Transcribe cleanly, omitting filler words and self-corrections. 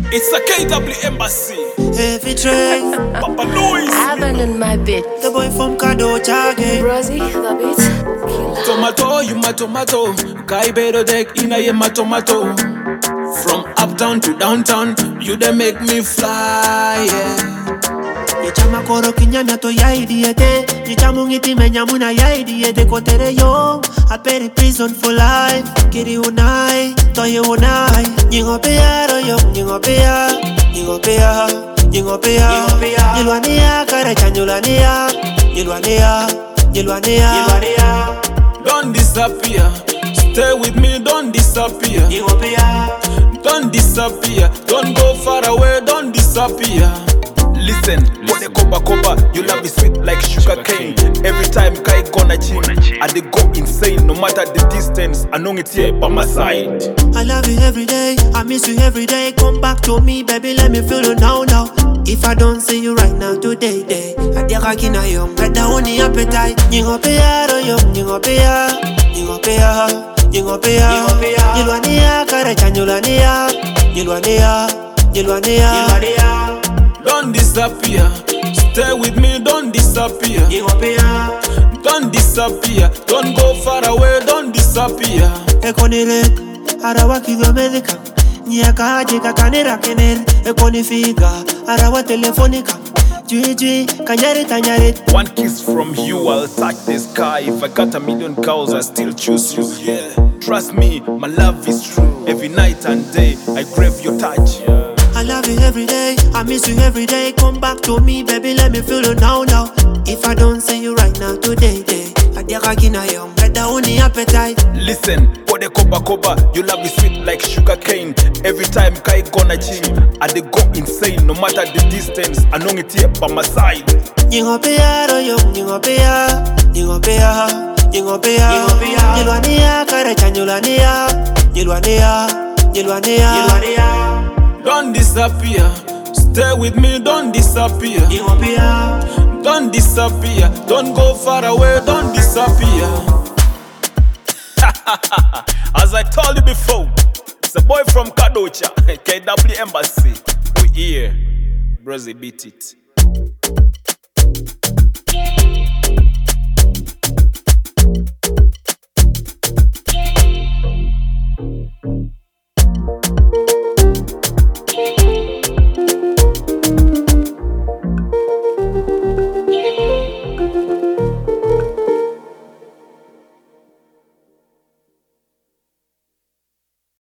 It's a KW Embassy. Heavy train, Papa Louis. Abandon my bit. the boy from Kadocha again. Rosie, the beat. Killer. Tomato, you my tomato. Kai better deck in a my tomato. From uptown to downtown, you they make me fly, yeah. Nichama koro kinyana to ya idiete. Nichamu ngiti menyamuna ya idiete. Kotere yo, I pay the prison for life. Kiri unai, toye unai. Nyingo pea royo, nyingo pea. Nyingo pea, nyingo pea. Nyilwania, karecha nyulwania. Nyilwania, nyilwania. Don't disappear. Stay with me, don't disappear. Nyingo pea. Don't disappear. Don't go far away, don't disappear. Listen, what the copa, you love me sweet like sugar cane. Every time Kai gonna gym, I dey go insane. No matter the distance, I know it's here by my side. I love you every day, I miss you every day. Come back to me, baby, let me feel you now. If I don't see you right now, today, I dey kina yom, better only appetite. Nyingo pea, royo, nyingo pea, nyingo pea, nyingo pea. Nyilwania, karecha nyulwania, nyilwania, nyilwania. Don't disappear. Stay with me, don't disappear. Nyingo pea, Don't disappear. Don't go far away, don't disappear. ekonire, arawa kidomedika. Nyaka aje kakanera kener, ekonifiga, arawa telefonika. Jui, kanyare. One kiss from you, I'll touch the sky. If I got a million cows, I still choose you. Yeah. Trust me, my love is true. Every night and day, I crave your touch. I love you every day, I miss you every day. Come back to me, baby, let me feel you now. If I don't see you right now, today, I dey kina yom, better only appetite. Listen, what the copa, you love me sweet like sugar cane. Every time Kai gonna gym, I dey go insane. No matter the distance, I know it's here by my side. Nyingo pea, royo, nyingo pea, nyingo pea, nyingo pea. Nyilwania, karecha nyulwania, nyilwania, nyilwania. Don't disappear. Stay with me, don't disappear. Nyingo pea, Don't disappear. Don't go far away, don't disappear. As I told you before, it's a boy from Kadocha, KW Embassy. We here. Bros, beat it.